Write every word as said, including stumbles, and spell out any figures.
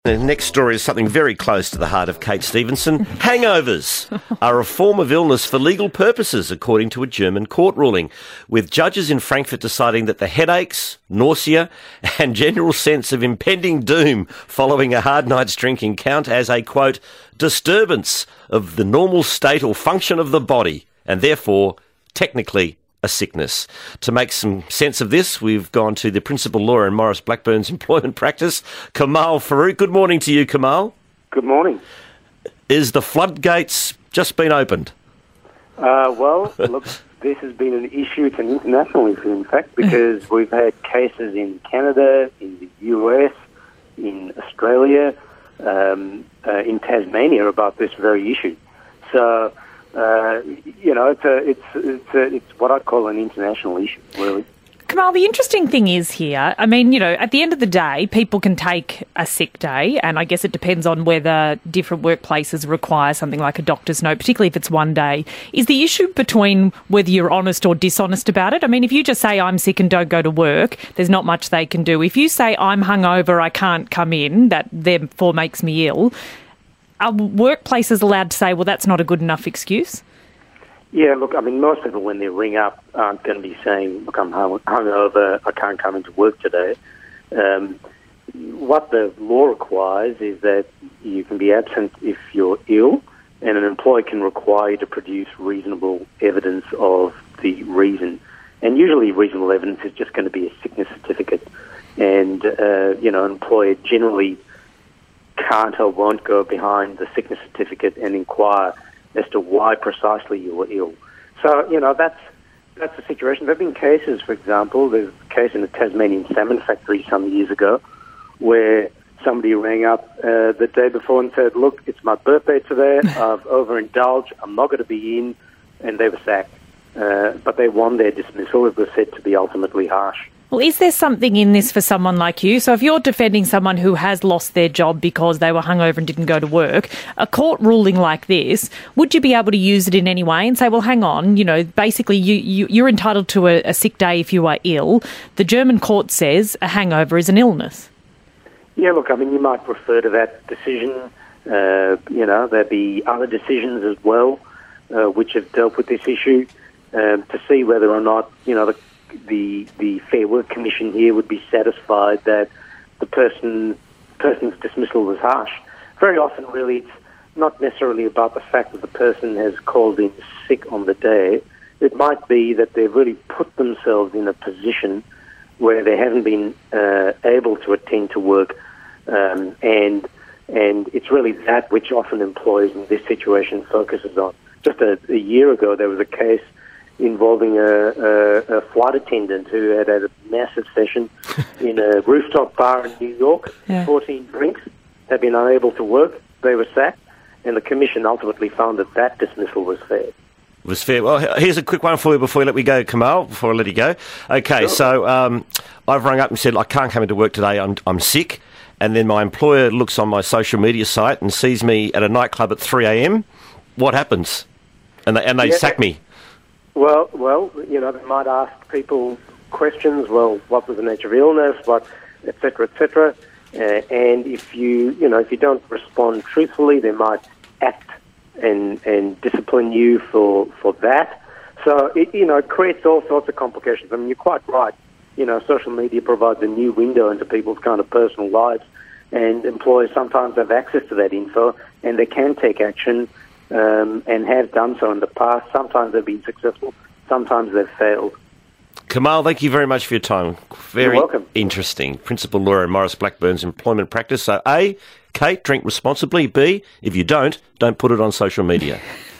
The next story is something very close to the heart of Kate Stevenson. Hangovers are a form of illness for legal purposes, according to a German court ruling, with judges in Frankfurt deciding that the headaches, nausea and general sense of impending doom following a hard night's drinking count as a, quote, disturbance of the normal state or function of the body, and therefore, technically, a sickness. To make some sense of this, we've gone to the principal lawyer in Maurice Blackburn's employment practice, Kamal Farouk. Good morning to you, Kamal. Good morning. Is the floodgates just been opened? Uh, well, look, this has been an issue. It's an international issue, in fact, because we've had cases in Canada, in the U S, in Australia, um, uh, in Tasmania about this very issue. So, Uh, you know, it's a, it's it's a, it's what I'd call an international issue, really. Kamal, the interesting thing is here, I mean, you know, at the end of the day, people can take a sick day, and I guess it depends on whether different workplaces require something like a doctor's note, particularly if it's one day. Is the issue between whether you're honest or dishonest about it? I mean, if you just say I'm sick and don't go to work, there's not much they can do. If you say I'm hungover, I can't come in, that therefore makes me ill, are workplaces allowed to say, well, that's not a good enough excuse? Yeah, look, I mean, most people when they ring up aren't going to be saying, look, I'm hung- hungover, I can't come into work today. Um, what the law requires is that you can be absent if you're ill, and an employer can require you to produce reasonable evidence of the reason. And usually reasonable evidence is just going to be a sickness certificate. And, uh, you know, an employer generally can't or won't go behind the sickness certificate and inquire as to why precisely you were ill. So, you know, that's that's the situation. There have been cases, for example, there's a case in a Tasmanian salmon factory some years ago where somebody rang up uh, the day before and said, look, it's my birthday today, I've overindulged, I'm not going to be in, and they were sacked. Uh, but they won their dismissal. It was said to be ultimately harsh. Well, is there something in this for someone like you? So if you're defending someone who has lost their job because they were hungover and didn't go to work, a court ruling like this, would you be able to use it in any way and say, well, hang on, you know, basically you, you, you're entitled to a, a sick day if you are ill. The German court says a hangover is an illness. Yeah, look, I mean, you might refer to that decision. Uh, you know, there'd be other decisions as well uh, which have dealt with this issue um, to see whether or not, you know, the The, the Fair Work Commission here would be satisfied that the person person's dismissal was harsh. Very often, really, it's not necessarily about the fact that the person has called in sick on the day. It might be that they've really put themselves in a position where they haven't been uh, able to attend to work, um, and and it's really that which often employers in this situation focuses on. Just a, a year ago, there was a case involving a, a, a flight attendant who had had a massive session in a rooftop bar in New York, yeah. fourteen drinks, had been unable to work, they were sacked, and the commission ultimately found that that dismissal was fair. Was fair. Well, here's a quick one for you before we let we go, Kamal, before I let you go. Okay, sure. so um, I've rung up and said, I can't come into work today, I'm, I'm sick, and then my employer looks on my social media site and sees me at a nightclub at three a.m. What happens? And they, and they yeah. sack me. Well, well, you know, they might ask people questions. Well, what was the nature of illness? What, et cetera, et cetera. Uh, and if you, you know, if you don't respond truthfully, they might act and and discipline you for for that. So it, you know, it creates all sorts of complications. I mean, you're quite right. You know, social media provides a new window into people's kind of personal lives, and employers sometimes have access to that info, and they can take action. Um, and have done so in the past. Sometimes they've been successful, sometimes they've failed. Kamal, thank you very much for your time. Very You're welcome. Interesting. Principal lawyer in Maurice Blackburn's employment practice. So A, Kate, drink responsibly. B, if you don't, don't put it on social media.